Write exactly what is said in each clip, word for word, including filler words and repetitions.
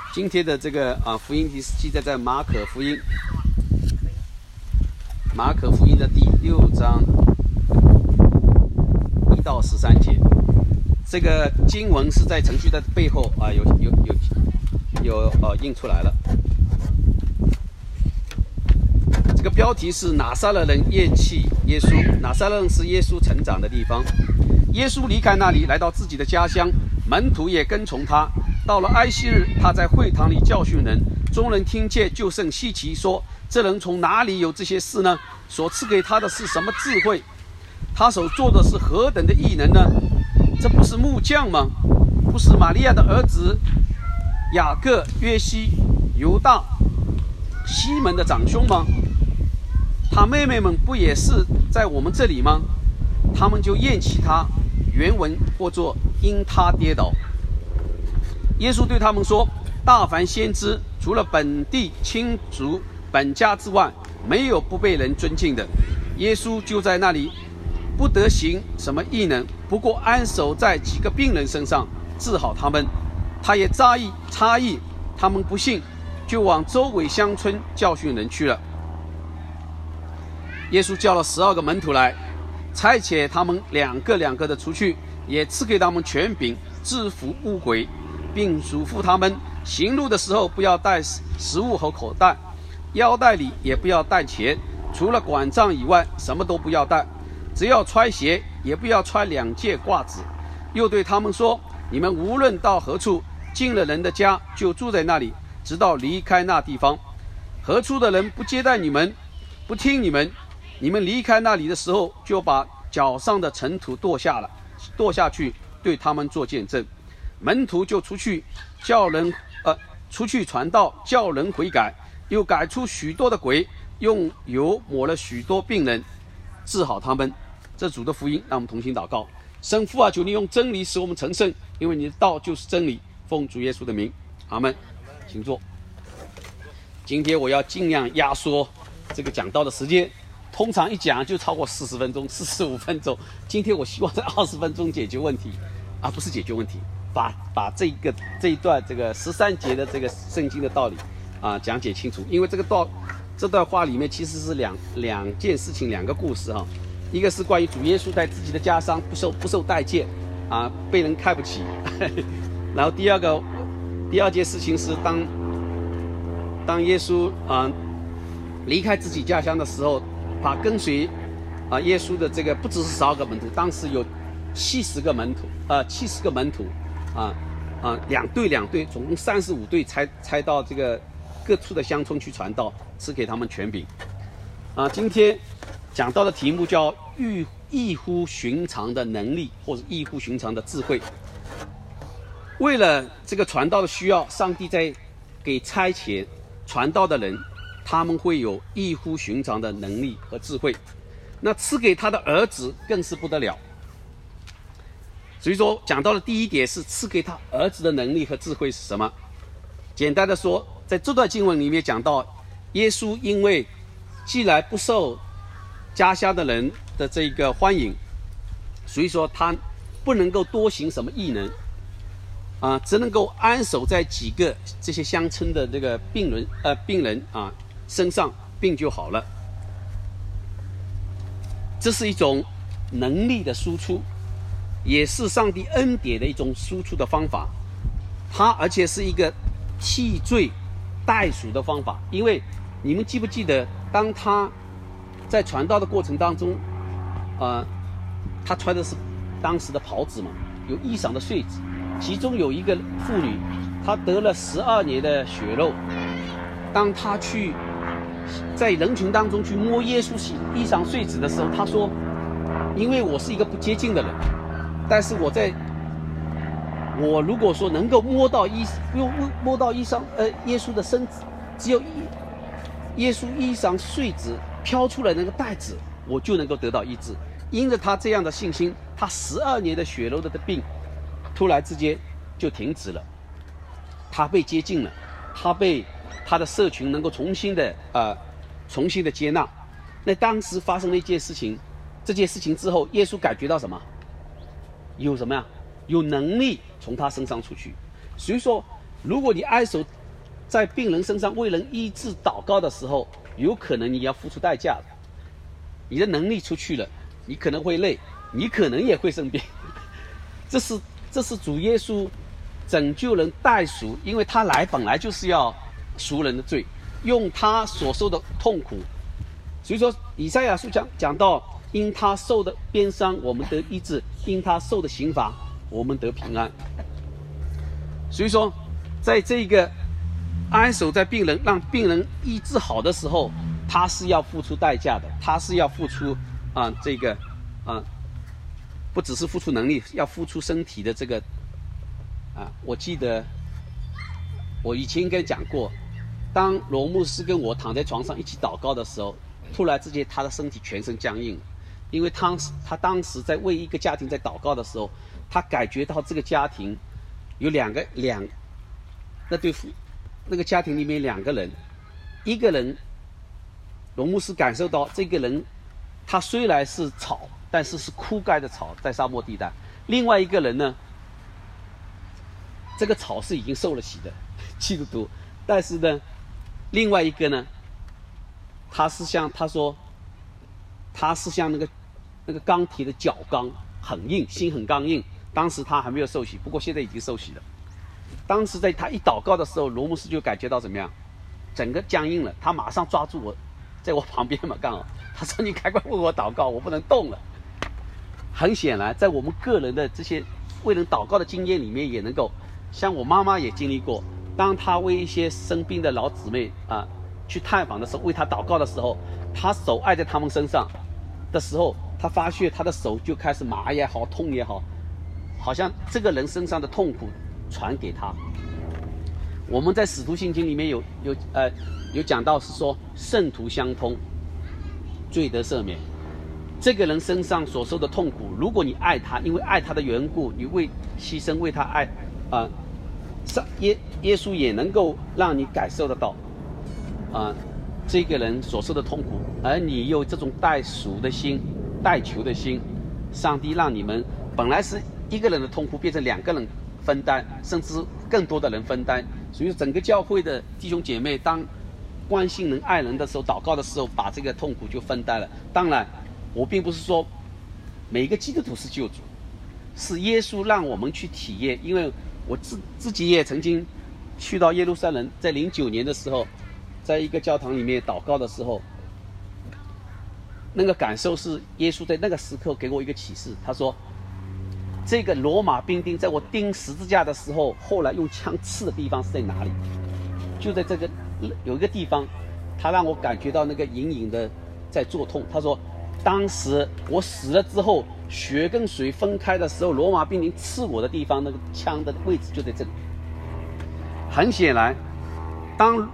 今天的这个啊福音记记载在马可福音，马可福音的第六章一到十三节。这个经文是在程序的背后啊有有有有呃印出来了。这个标题是拿撒勒人厌弃耶稣。拿撒勒人是耶稣成长的地方。耶稣离开那里，来到自己的家乡，门徒也跟从他。到了安息日，他在会堂里教训人，众人听见就甚稀奇，说：这人从哪里有这些事呢？所赐给他的是什么智慧？他所做的是何等的异能呢？这不是木匠吗？不是玛利亚的儿子雅各、约西、犹大、西门的长兄吗？他妹妹们不也是在我们这里吗？他们就厌弃他。原文或作因他跌倒。耶稣对他们说：大凡先知，除了本地亲族本家之外，没有不被人尊敬的。耶稣就在那里不得行什么异能，不过安守在几个病人身上，治好他们。他也诧异诧异他们不信，就往周围乡村教训人去了。耶稣叫了十二个门徒来，差遣他们两个两个的出去，也赐给他们权柄制服污鬼，并嘱咐他们行路的时候不要带食物和口袋，腰带里也不要带钱，除了管杖以外什么都不要带，只要穿鞋，也不要穿两件褂子。又对他们说：你们无论到何处，进了人的家，就住在那里，直到离开那地方。何处的人不接待你们，不听你们，你们离开那里的时候，就把脚上的尘土跺下了，跺下去，对他们做见证。门徒就出去叫人，呃，出去传道，叫人悔改，又改出许多的鬼，用油抹了许多病人，治好他们。这主的福音，让我们同心祷告。圣父啊，求你用真理使我们成圣，因为你的道就是真理。奉主耶稣的名，阿们。请坐。今天我要尽量压缩这个讲道的时间，通常一讲就超过四十分钟、四十五分钟。今天我希望在二十分钟解决问题，而不是解决问题，把把这个这一段这个十三节的这个圣经的道理啊讲解清楚。因为这个道这段话里面其实是两两件事情，两个故事哈、啊。一个是关于主耶稣在自己的家乡不受不受待见啊，被人看不起。然后第二个第二件事情是当当耶稣啊离开自己家乡的时候，把跟随啊耶稣的这个不只是十二个门徒，当时有七十个门徒，呃七十个门徒啊啊两队两队，总共三十五队，才才到这个各处的乡村去传道，赐给他们权柄。啊，今天讲到的题目叫异异乎寻常的能力，或者异乎寻常的智慧。为了这个传道的需要，上帝在给差遣传道的人，他们会有异乎寻常的能力和智慧。那赐给他的儿子更是不得了。所以说，讲到的第一点是赐给他儿子的能力和智慧是什么？简单的说，在这段经文里面讲到，耶稣因为既然不受家乡的人的这个欢迎，所以说他不能够多行什么异能啊，只能够安守在几个这些乡村的这个病人呃病人啊身上，病就好了。这是一种能力的输出，也是上帝恩典的一种输出的方法。它而且是一个替罪代赎的方法。因为你们记不记得，当他在传道的过程当中，呃，他穿的是当时的袍子嘛，有衣裳的穗子。其中有一个妇女，她得了十二年的血肉。当她去在人群当中去摸耶稣衣裳穗子的时候，她说：因为我是一个不洁净的人，但是我在我如果说能够摸到衣摸摸到衣裳呃耶稣的身子，只有耶稣衣裳穗子飘出来那个带子，我就能够得到医治。因着他这样的信心，他十二年的血肉的病突然之间就停止了，他被接近了，他被他的社群能够重新的呃重新的接纳。那当时发生了一件事情，这件事情之后，耶稣感觉到什么？有什么呀？有能力从他身上出去。所以说，如果你安守在病人身上为人医治祷告的时候，有可能你要付出代价的。你的能力出去了，你可能会累，你可能也会生病。这是这是主耶稣拯救人代赎，因为他来本来就是要赎人的罪，用他所受的痛苦。所以说以赛亚书讲讲到，因他受的鞭伤我们得医治，因他受的刑罚我们得平安。所以说在这个安守在病人，让病人医治好的时候，他是要付出代价的，他是要付出啊、呃、这个啊、呃、不只是付出能力，要付出身体的这个啊。我记得我以前应该讲过，当罗牧师跟我躺在床上一起祷告的时候，突然之间他的身体全身僵硬了，因为当时他当时在为一个家庭在祷告的时候，他感觉到这个家庭有两个两那对夫那个家庭里面两个人，一个人罗牧师感受到这个人他虽然是草，但是是枯干的草，在沙漠地带。另外一个人呢，这个草是已经受了洗的基督徒，但是呢另外一个呢，他是像他说他是像那个那个钢铁的角钢，很硬，心很刚硬。当时他还没有受洗，不过现在已经受洗了。当时在他一祷告的时候，罗牧师就感觉到怎么样，整个僵硬了。他马上抓住我，在我旁边嘛，刚好他说：“你赶快为我祷告，我不能动了。”很显然，在我们个人的这些为人祷告的经验里面，也能够像我妈妈也经历过，当她为一些生病的老姊妹啊去探访的时候，为她祷告的时候，她手按在他们身上的时候，她发现她的手就开始麻也好，痛也好，好像这个人身上的痛苦传给他。我们在使徒信经里面有有呃有讲到是说圣徒相通，罪得赦免。这个人身上所受的痛苦，如果你爱他，因为爱他的缘故，你为牺牲为他爱啊，上、呃、耶耶稣也能够让你感受得到啊、呃，这个人所受的痛苦，而你有这种代赎的心、代求的心，上帝让你们本来是一个人的痛苦变成两个人分担，甚至更多的人分担。所以整个教会的弟兄姐妹当关心人爱人的时候，祷告的时候，把这个痛苦就分担了。当然我并不是说每一个基督徒是救主，是耶稣让我们去体验。因为我自自己也曾经去到耶路撒冷，在零九年的时候，在一个教堂里面祷告的时候，那个感受是耶稣在那个时刻给我一个启示。他说这个罗马兵丁在我钉十字架的时候，后来用枪刺的地方是在哪里？就在这个有一个地方，他让我感觉到那个隐隐的在作痛。他说当时我死了之后，血跟水分开的时候，罗马兵丁刺我的地方，那个枪的位置就在这里。很显然，当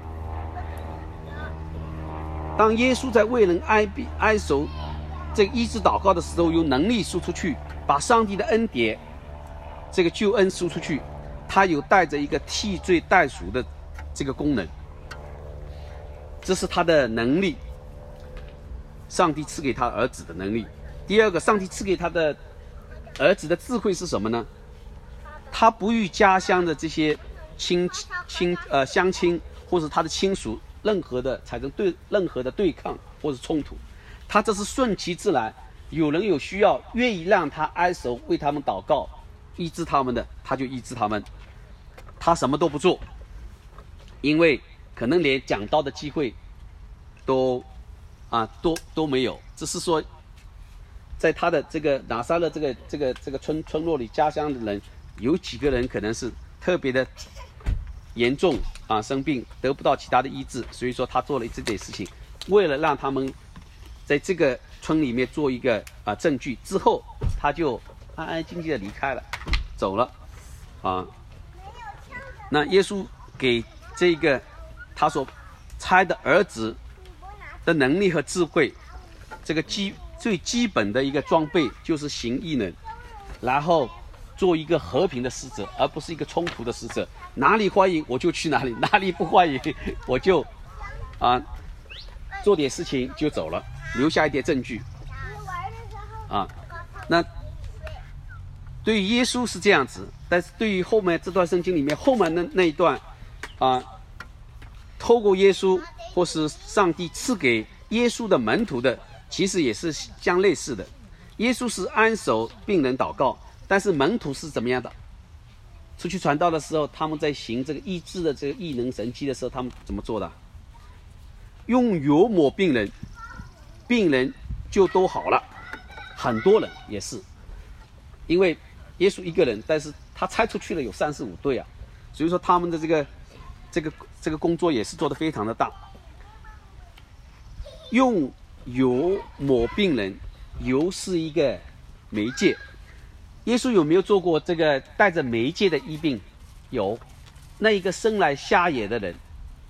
当耶稣在为人哀逼哀守这个医治祷告的时候，有能力输出去，把上帝的恩典这个救恩输出去，他有带着一个替罪代赎的这个功能，这是他的能力，上帝赐给他儿子的能力。第二个，上帝赐给他的儿子的智慧是什么呢？他不与家乡的这些亲亲呃乡亲或者他的亲属任何的产生对任何的对抗或者冲突，他这是顺其自然。有人有需要，愿意让他哀守，为他们祷告，医治他们的，他就医治他们。他什么都不做，因为可能连讲道的机会都啊都都没有。只是说，在他的这个拿撒勒这个这个这个村村落里，家乡的人有几个人可能是特别的严重啊生病，得不到其他的医治，所以说他做了这件事情，为了让他们在这个村里面做一个啊证据。之后他就安安静静的离开了，走了啊。那耶稣给这个他所差的儿子的能力和智慧，这个基最基本的一个装备就是行异能，然后做一个和平的使者，而不是一个冲突的使者。哪里欢迎我就去哪里，哪里不欢迎我就啊做点事情就走了，留下一点证据啊。那对于耶稣是这样子，但是对于后面这段圣经里面后面那那一段啊， 透过耶稣或是上帝赐给耶稣的门徒的，其实也是相类似的。耶稣是安守病人祷告，但是门徒是怎么样的？出去传道的时候，他们在行这个医治的这个异能神迹的时候，他们怎么做的？用油抹病人，病人就都好了。很多人也是，因为耶稣一个人，但是他差出去了有三十五队啊，所以说他们的这个这个这个工作也是做得非常的大。用油抹病人，油是一个媒介。耶稣有没有做过这个带着媒介的医病？有。那一个生来瞎眼的人，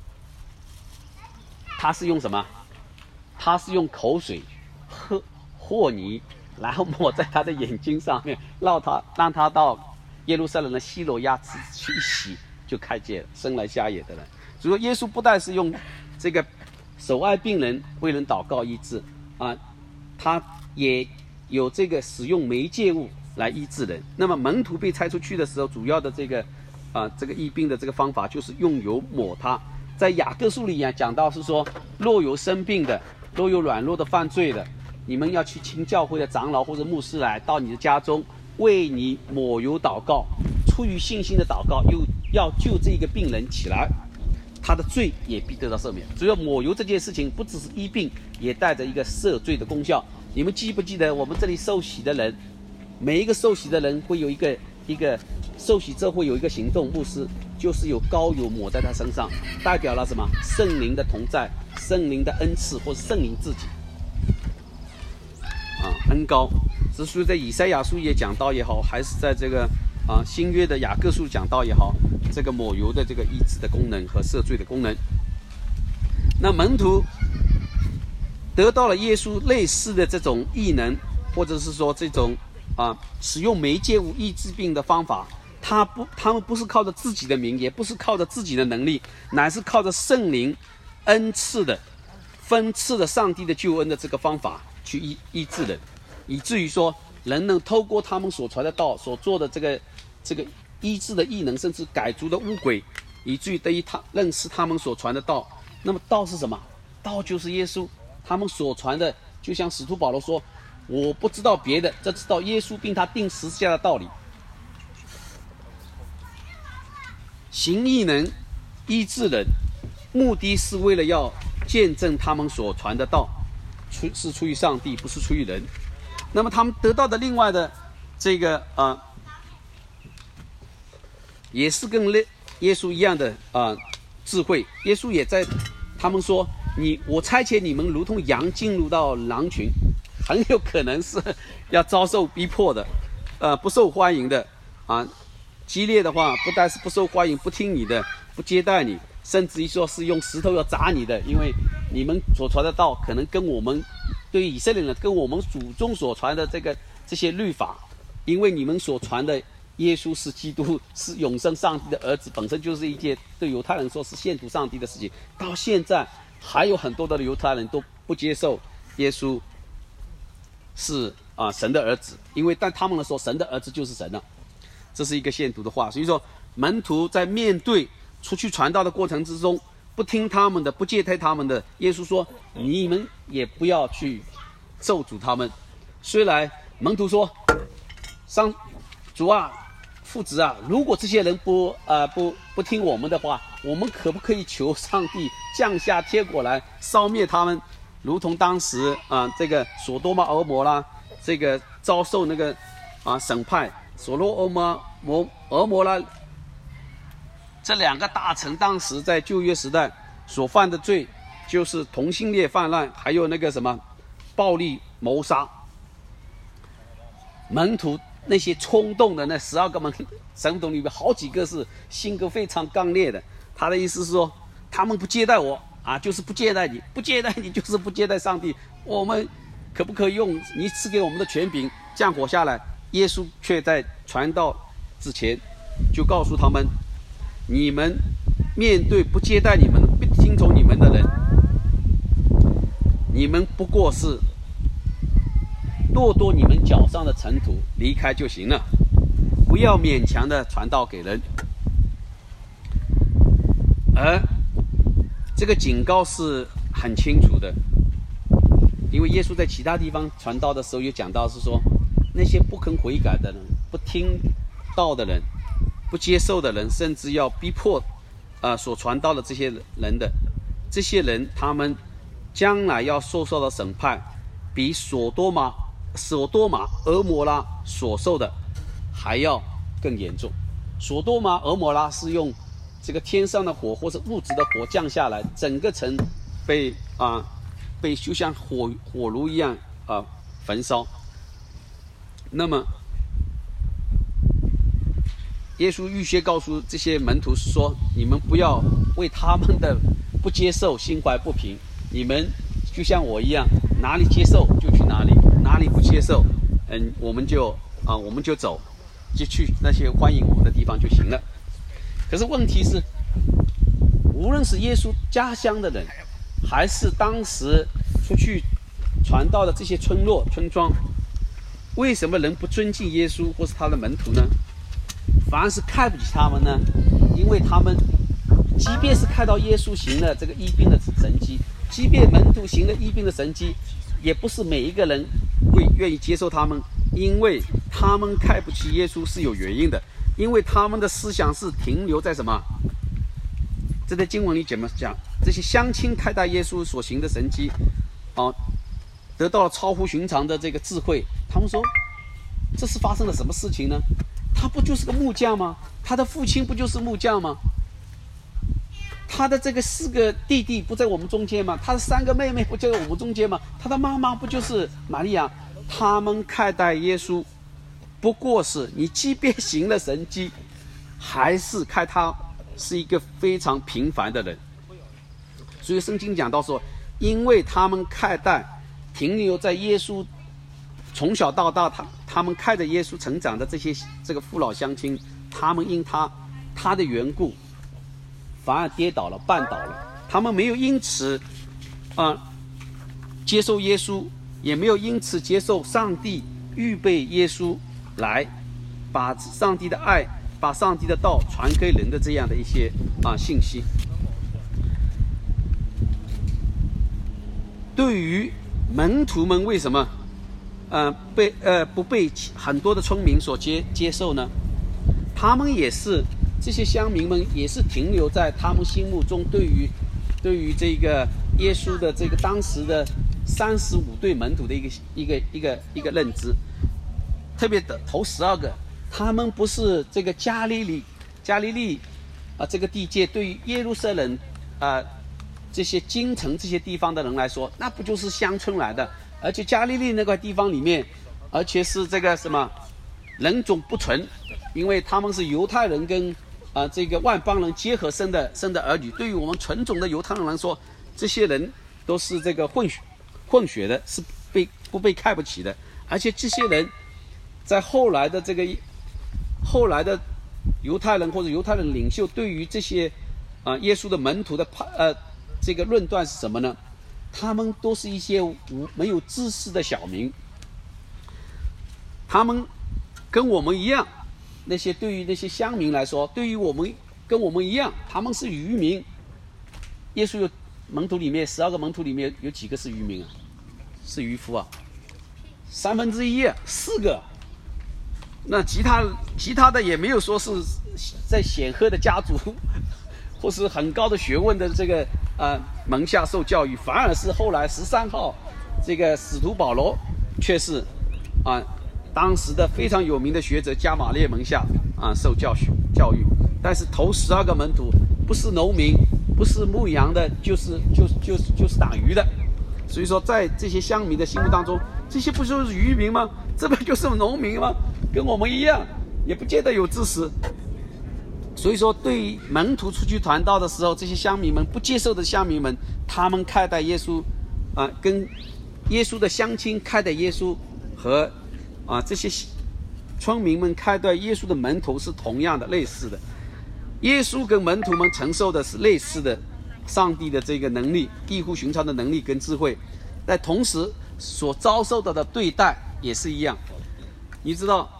他是用什么？他是用口水和和泥，然后抹在他的眼睛上面，让他让他到耶路撒冷的西罗亚池去一洗，就开解了生来瞎眼的人。所以说，耶稣不但是用这个手爱病人为人祷告医治啊，他也有这个使用媒介物来医治人。那么门徒被差出去的时候，主要的这个啊这个医病的这个方法就是用油抹他。在雅各书里啊讲到是说，若有生病的，若有软弱的犯罪的，你们要去请教会的长老或者牧师来到你的家中，为你抹油祷告，出于信心的祷告，又要救这个病人起来，他的罪也必得到赦免。所以抹油这件事情不只是医病，也带着一个赦罪的功效。你们记不记得我们这里受洗的人，每一个受洗的人会有一个一个受洗之后会有一个行动，牧师就是有膏油抹在他身上，代表了什么？圣灵的同在，圣灵的恩赐，或是圣灵自己啊，恩膏。这属于在以赛亚书也讲到也好，还是在这个啊新约的雅各书讲到也好，这个抹油的这个医治的功能和赦罪的功能。那门徒得到了耶稣类似的这种异能，或者是说这种啊使用媒介物医治病的方法，他不他们不是靠着自己的名，也不是靠着自己的能力，乃是靠着圣灵恩赐的分赐的上帝的救恩的这个方法去医医治人，以至于说人能透过他们所传的道所做的这个这个医治的异能，甚至改足的污鬼，以至于得以他认识他们所传的道。那么道是什么？道就是耶稣。他们所传的，就像使徒保罗说，我不知道别的，只知道耶稣并他钉十字架的道理。行异能医治人，目的是为了要见证他们所传的道出是出于上帝，不是出于人。那么他们得到的另外的这个啊、呃，也是跟耶稣一样的啊、呃、智慧。耶稣也在他们说，你我差遣你们如同羊进入到狼群，很有可能是要遭受逼迫的，呃不受欢迎的啊。激烈的话，不但是不受欢迎，不听你的，不接待你，甚至于说是用石头要砸你的，因为你们所传的道可能跟我们对于以色列人跟我们祖宗所传的这个这些律法，因为你们所传的耶稣是基督，是永生上帝的儿子，本身就是一件对犹太人说是亵渎上帝的事情。到现在还有很多的犹太人都不接受耶稣是啊、呃、神的儿子，因为但他们说神的儿子就是神了，这是一个亵渎的话。所以说门徒在面对出去传道的过程之中，不听他们的，不接待他们的，耶稣说你们也不要去咒诅他们。虽然门徒说上主啊父子啊，如果这些人不呃不不听我们的话，我们可不可以求上帝降下天火来烧灭他们，如同当时啊、呃、这个所多玛俄摩拉这个遭受那个啊、呃、审判，所罗俄摩摩俄摩拉这两个大臣当时在旧约时代所犯的罪，就是同性恋泛滥，还有那个什么暴力谋杀。门徒那些冲动的那十二个门神童里面，好几个是性格非常刚烈的。他的意思是说，他们不接待我啊，就是不接待你，不接待你就是不接待上帝。我们可不可以用你赐给我们的权柄降火下来？耶稣却在传道之前就告诉他们，你们面对不接待你们、不听从你们的人，你们不过是跺跺你们脚上的尘土，离开就行了，不要勉强的传道给人。而这个警告是很清楚的，因为耶稣在其他地方传道的时候有讲到，是说那些不肯悔改的人、不听道的人、不接受的人，甚至要逼迫啊、呃、所传道的这些人的这些人，他们将来要受受的审判，比索多玛、索多玛、俄摩拉所受的还要更严重。索多玛、俄摩拉是用这个天上的火或是物质的火降下来，整个城被啊、呃、被就像火火炉一样啊、呃、焚烧。那么耶稣预先告诉这些门徒说，你们不要为他们的不接受心怀不平，你们就像我一样，哪里接受就去哪里，哪里不接受嗯我们就啊、呃、我们就走，就去那些欢迎我们的地方就行了。可是问题是，无论是耶稣家乡的人，还是当时出去传道的这些村落村庄，为什么人不尊敬耶稣或是他的门徒呢？反而是看不起他们呢？因为他们即便是看到耶稣行了这个医病的神迹，即便门徒行了医病的神迹，也不是每一个人会愿意接受他们，因为他们看不起耶稣是有原因的，因为他们的思想是停留在什么？这在经文里怎么讲？这些乡亲看待耶稣所行的神迹，啊，得到了超乎寻常的这个智慧。他们说，这是发生了什么事情呢？他不就是个木匠吗？他的父亲不就是木匠吗？他的这个四个弟弟不在我们中间吗？他的三个妹妹不就在我们中间吗？他的妈妈不就是玛利亚？他们看待耶稣，不过是你即便行了神迹，还是看他是一个非常平凡的人。所以圣经讲到说，因为他们看待停留在耶稣从小到大，他他们看着耶稣成长的这些这个父老乡亲，他们因他他的缘故，反而跌倒了、绊倒了。他们没有因此啊、呃、接受耶稣，也没有因此接受上帝预备耶稣来把上帝的爱、把上帝的道传给人的这样的一些啊、呃、信息。对于门徒们为什么呃被呃不被很多的村民所接接受呢？他们也是这些乡民们也是停留在他们心目中对于对于这个耶稣的这个当时的三十五对门徒的一个一个一个一个认知，特别的头十二个，他们不是这个加利利加利利啊、呃、这个地界对于耶路撒冷啊、呃、这些京城这些地方的人来说，那不就是乡村来的？而且加利利那块地方里面，而且是这个什么人种不纯，因为他们是犹太人跟啊、呃、这个外邦人结合生的生的儿女。对于我们纯种的犹太人来说，这些人都是这个混血混血的，是被不被看不起的。而且这些人在后来的这个后来的犹太人或者犹太人领袖对于这些啊、呃、耶稣的门徒的呃这个论断是什么呢？他们都是一些无没有知识的小民，他们跟我们一样，那些对于那些乡民来说，对于我们跟我们一样，他们是渔民。耶稣有门徒里面十二个门徒里面有几个是渔民啊？是渔夫啊？三分之一，四个。那其他其他的也没有说是在显赫的家族或是很高的学问的这个呃门下受教育，反而是后来十三号这个使徒保罗却是啊、呃、当时的非常有名的学者加马列门下啊、呃、受教训教育。但是头十二个门徒不是农民，不是牧羊的，就是就是就是就是打鱼的。所以说在这些乡民的心目当中，这些不就是渔民吗？这不就是农民吗？跟我们一样，也不见得有知识。所以说，对于门徒出去传道的时候，这些乡民们不接受的乡民们，他们看待耶稣，啊、呃，跟耶稣的乡亲看待耶稣和啊、呃、这些村民们看待耶稣的门徒是同样的、类似的。耶稣跟门徒们承受的是类似的上帝的这个能力，异乎寻常的能力跟智慧，但同时所遭受到的对待也是一样。你知道，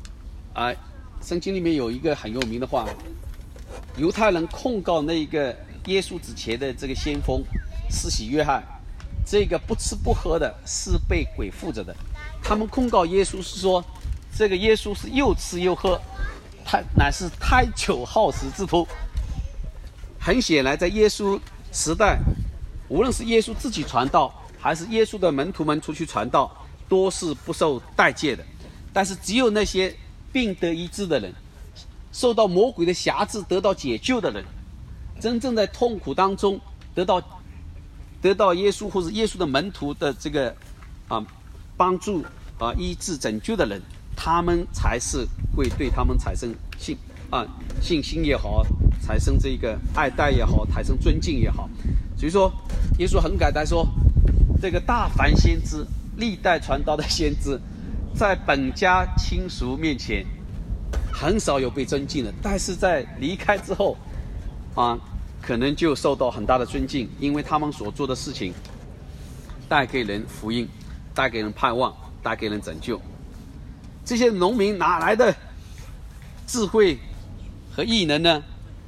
啊、呃。圣经里面有一个很有名的话，犹太人控告那个耶稣之前的这个先锋施洗约翰，这个不吃不喝的是被鬼附着的。他们控告耶稣是说，这个耶稣是又吃又喝，他乃是贪酒好食之徒。很显然，在耶稣时代，无论是耶稣自己传道，还是耶稣的门徒们出去传道，都是不受待见的。但是只有那些病得医治的人，受到魔鬼的辖制得到解救的人，真正在痛苦当中得到得到耶稣或者耶稣的门徒的这个啊帮助啊医治拯救的人，他们才是会对他们产生信啊信心也好，产生这个爱戴也好，产生尊敬也好。所以说耶稣很感叹说，这个大凡先知，历代传道的先知，在本家亲属面前很少有被尊敬的，但是在离开之后啊，可能就受到很大的尊敬，因为他们所做的事情带给人福音，带给人盼望，带给人拯救。这些农民哪来的智慧和异能呢？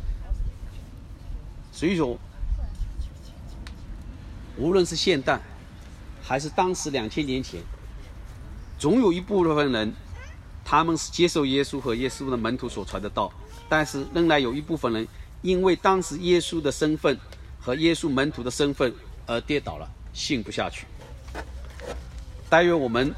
所以说无论是现代还是当时两千年前，总有一部分人他们是接受耶稣和耶稣的门徒所传的道，但是仍然有一部分人因为当时耶稣的身份和耶稣门徒的身份而跌倒了，信不下去。但愿我们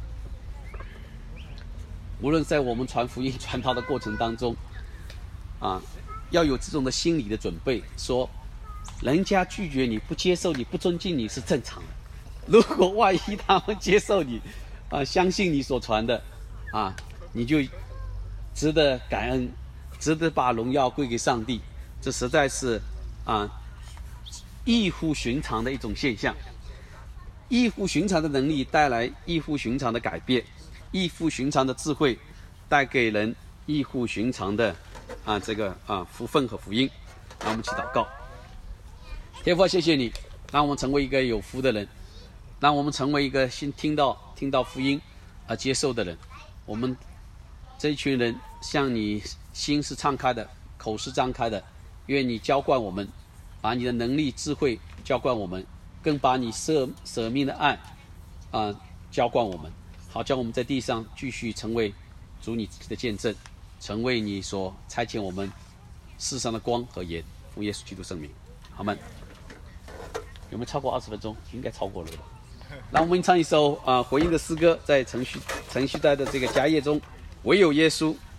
无论在我们传福音传道的过程当中啊，要有这种的心理的准备，说人家拒绝你，不接受你，不尊敬你是正常的。如果万一他们接受你啊，相信你所传的啊，你就值得感恩，值得把荣耀归给上帝。这实在是啊异乎寻常的一种现象。异乎寻常的能力带来异乎寻常的改变，异乎寻常的智慧带给人异乎寻常的啊这个啊福分和福音。让我们去祷告。天父，谢谢你让我们成为一个有福的人，让我们成为一个新听到听到福音而接受的人。我们这一群人向你心是敞开的，口是张开的，愿你浇灌我们，把你的能力智慧浇灌我们，更把你舍舍命的爱啊、呃、浇灌我们，好叫我们在地上继续成为主你的见证，成为你所差遣我们世上的光和盐。奉耶稣基督圣名，阿们。有没有超过二十分钟？应该超过了吧。让我们唱一首啊、呃、回应的诗歌，在程序程序带的这个家业中，唯有耶稣